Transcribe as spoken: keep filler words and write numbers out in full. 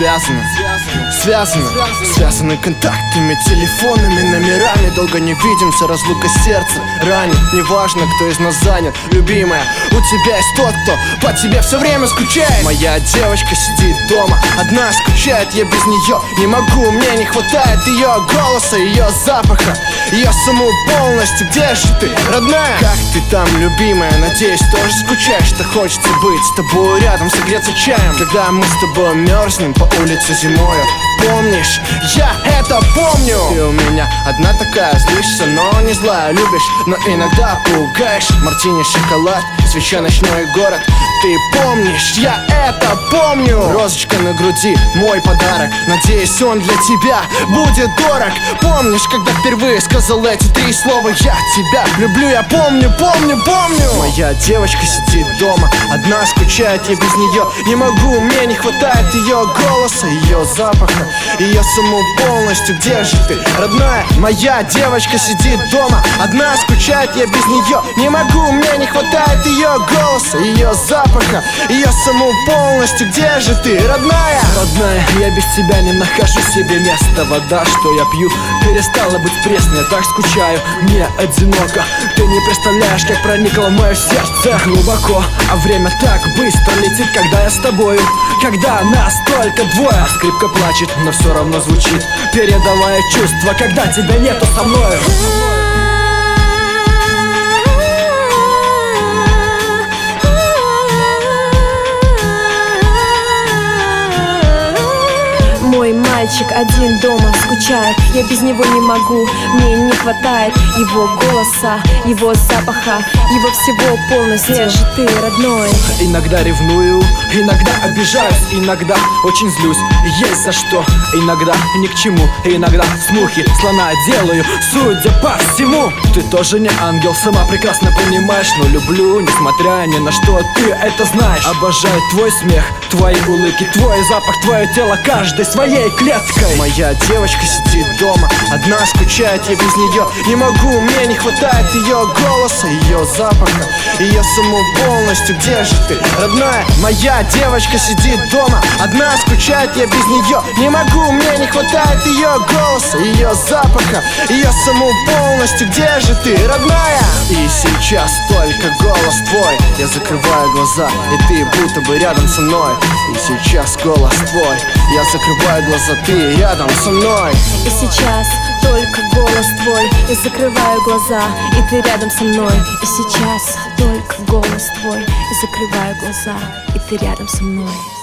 связаны, связаны, связаны контактами, телефонами, номерами. Долго не видимся, разлука сердца ранит. Неважно, кто из нас занят, любимая, у тебя есть тот, кто по тебе все время скучает. Моя девочка сидит дома, одна скучает, я без нее не могу. Мне не хватает ее голоса, ее запаха, ее саму полностью. Где же ты, родная? Как ты там, любимая? Надеюсь, тоже скучаешь, что хочется быть с тобой рядом, согреться чаем, когда мы с тобой мерзнем по улице зимою. Помнишь, я это помню. Ты у меня одна такая, злишься, но не злая, любишь, но иногда пугаешь. Мартини, шоколад, свеча, ночной город. Ты помнишь, я это помню. Розочка на груди, мой подарок. Надеюсь, он для тебя будет дорог. Помнишь, когда впервые сказал эти три слова: я тебя люблю, я помню, помню, помню. Моя девочка сидит дома, одна скучает, я без нее не могу. Мне не хватает ее голоса, ее запаха, ее саму полностью. Где же ты, родная? Моя девочка сидит дома, одна скучает, я без нее не могу. Мне не хватает ее голоса, ее запаха, ее саму полностью. Где же ты, родная? Родная, я без тебя не нахожу себе места. Вода, что я пью, перестала быть пресной. Я так скучаю, мне одиноко. Ты не представляешь, как проникло в мое сердце глубоко. А время так быстро летит, когда я с тобою, когда нас только двое. Скрипка плачет, но все равно звучит, передавая чувства, когда тебя нету со мною. Мой мальчик один дома скучает, я без него не могу. Мне не хватает его голоса, его запаха, его всего полностью. Где же ты, родной? Иногда ревную, иногда обижаюсь, иногда очень злюсь, есть за что. Иногда ни к чему, иногда смухи слона делаю, судя по всему. Ты тоже не ангел, сама прекрасно понимаешь, но люблю, несмотря ни на что, ты это знаешь. Обожаю твой смех, твои улыбки, твой запах, твое тело каждой своей клеткой. Моя девочка сидит дома, одна скучает, я без нее не могу. Мне не хватает ее голоса, ее запаха, ее саму полностью. Где же ты, родная? Моя девочка сидит дома, одна скучает, я без нее не могу. Мне не хватает ее голоса, ее запаха, ее саму полностью. Где же ты, родная? И сейчас только голос твой, я закрываю глаза, и ты будто бы рядом со мной. И сейчас голос твой, я закрываю глаза, ты рядом со мной. И сейчас только голос твой, я закрываю глаза, и ты рядом со мной. И сейчас только голос твой, я закрываю глаза, и ты рядом со мной.